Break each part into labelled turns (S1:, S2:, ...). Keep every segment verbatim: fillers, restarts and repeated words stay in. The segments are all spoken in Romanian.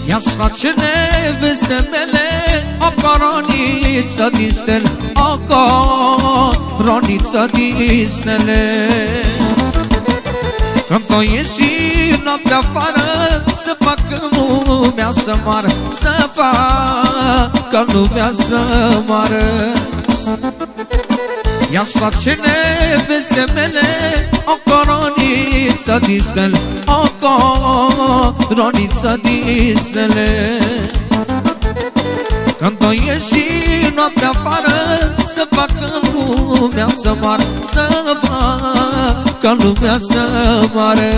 S1: Ia-ți face neveste mele o coroniță din stele, o coroniță din stele. Când o ieși noaptea afară, să facă lumea să moară, să facă lumea să moară. Ia-ți face neveste mele o coroniță din stele, o coroniță din stele. Când o ieși noaptea afară, să facă lumea să moară, să facă lumea să moară.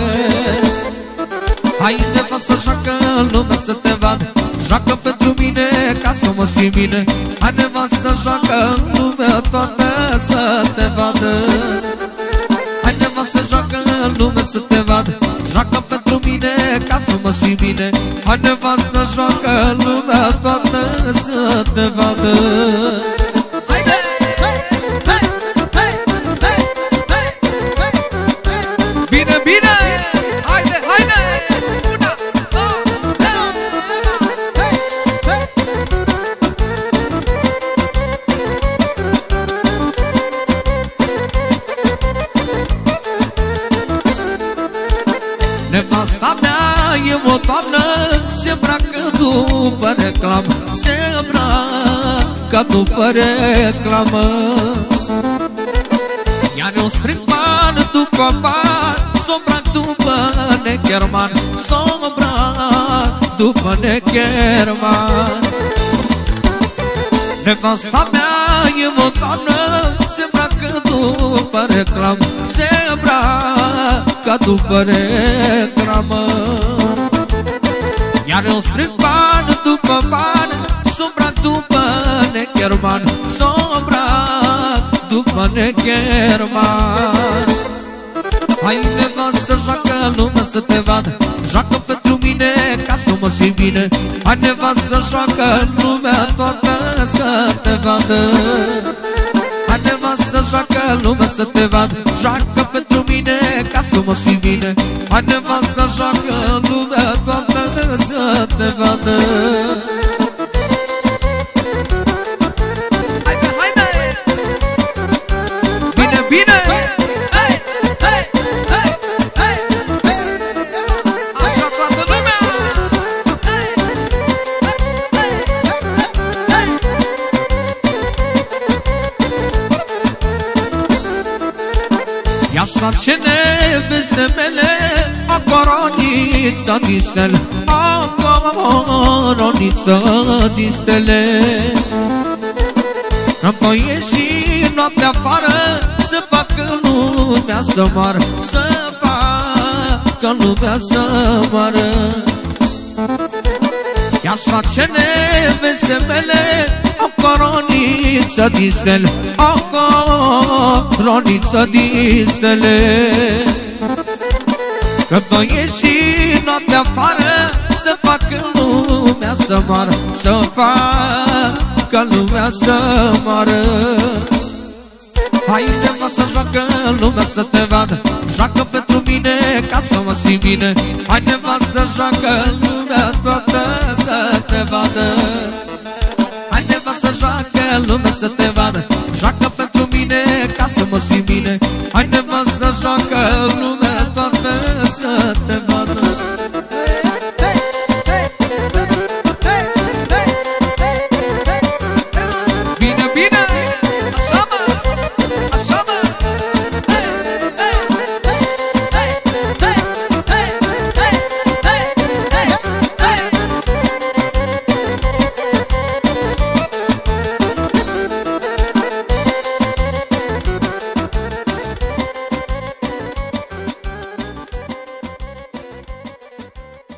S1: Haide, fă să joacă lumea să te vadă, joacă pentru mine ca să mă simt bine. Hai, nevastă, joacă lumea toată să te vadă. Hai, nevastă, joacă lumea să te vadă, joacă pentru mine ca să mă simt bine. Hai, nevastă, joacă lumea toată să te vadă. Bine, bine! Haide, haide! Nevasta mea e o toamnă, se îmbracă după reclamă, se îmbracă după reclamă. Iar eu strâng bani după bani, s-o îmbrac după necherman, s-o îmbrac după necherman. Nevasta mea e o toamnă, se îmbracă după reclamă, se îmbracă după reclamă. Iar eu strâng bani după bani, s-o îmbrac după necherman, s-o îmbrac după necherman. Hai, nevastă, joacă lumea să te vadă, joacă pentru mine ca să mă simt bine. Hai, nevastă, joacă lumea toată să te vadă. Hai, nevastă, joacă lumea să te vadă, joacă pentru mine ca să mă simt bine. Hai, nevastă, joacă lumea toată să te vadă. Haide, haide! Bine, bine! Ia-și face neveste mele o coroniță din stele, o coroniță din stele. Când o ieși noaptea afară, să facă lumea să moară, să facă lumea să moară. Ia-și face neveste mele o coroniță din stele, o coroniță din stele. Când o ieși noaptea afară, să facă lumea să moară, să facă lumea să moară. Hai, nevastă, joacă lumea să te vadă, joacă pentru mine ca să mă simt bine. Hai, nevastă, joacă lumea toată să te vadă. Hai, nevastă, joacă lumea să te vadă, joacă pentru mine ca să mă simt bine. Hai, nevastă, joacă lumea toată să te vadă.